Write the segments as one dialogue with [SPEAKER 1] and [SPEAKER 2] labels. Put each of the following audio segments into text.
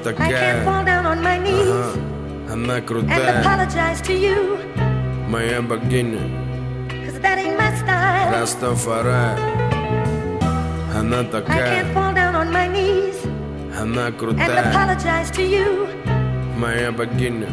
[SPEAKER 1] такая, она крутая, моя богиня, Растафари. Она такая, она крутая, моя богиня,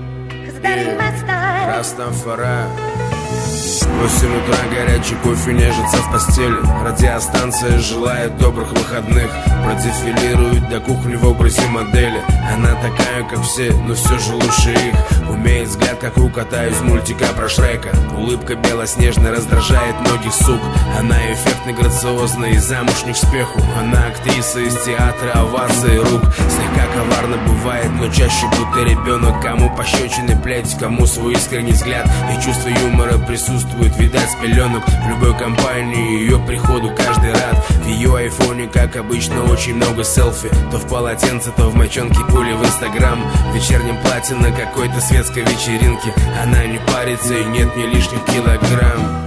[SPEAKER 1] Растафари. 8 утра, горячий кофе нежится в постели. Радиостанция желает добрых выходных. Продефилирует до кухни в образе модели. Она такая, как все, но все же лучше их. Умеет взгляд, как у кота из мультика про Шрека. Улыбка белоснежная раздражает многих сук. Она эффектно, грациозна и замуж не к спеху. Она актриса из театра, овации рук. Слегка коварно бывает, но чаще будто ребенок. Кому пощечины плеть, кому свой искренний взгляд. И чувство юмора присутствует, видать, с пеленок. В любой компании ее приходу каждый рад. В ее айфоне, как обычно, очень много селфи. То в полотенце, то в мочонке, пули в инстаграм. В вечернем платье на какой-то светской вечеринке. Она не парится и нет мне лишних килограмм.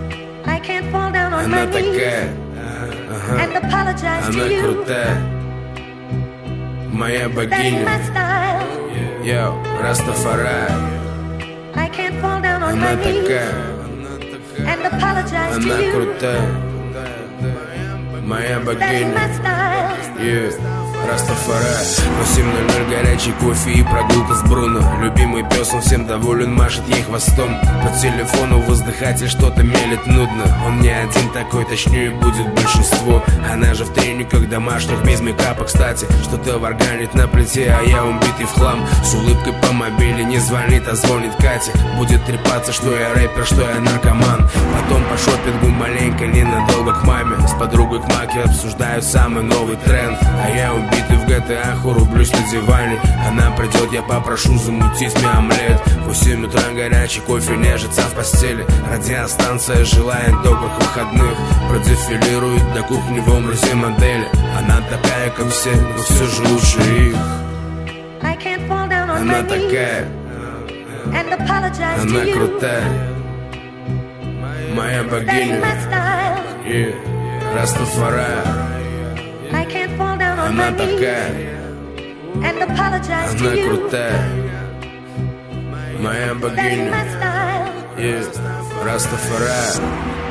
[SPEAKER 1] Она такая, она крутая, моя богиня, йоу, Растафари. Она такая, она крутая, моя богиня, Растафари. 8:00, горячий кофе и прогулка с Бруно. Любимый пес, он всем доволен, машет ей хвостом. По телефону воздыхатель что-то мелет нудно. Он не один такой, точнее будет большинство. Она же в трениках домашних, без мейкапа, кстати. Что-то варганит на плите, а я убитый в хлам. С улыбкой по мобиле не звонит, а звонит Катя. Будет трепаться, что я рэпер, что я наркоман. Потом по шопингу маленько, ненадолго к маме. С подругой к маке обсуждают самый новый тренд. А я убитый в GTA, рублюсь на диване. Она придет, я попрошу замутить мне омлет. В 8 утра, горячий кофе нежится в постели. Радиостанция желает добрых выходных. Продефилирует до кухни в образе модели. Она такая, как все, но все же лучше их. Она такая, она крутая, моя богиня, Растафари. Она такая, она крутая, моя богиня, Растафари.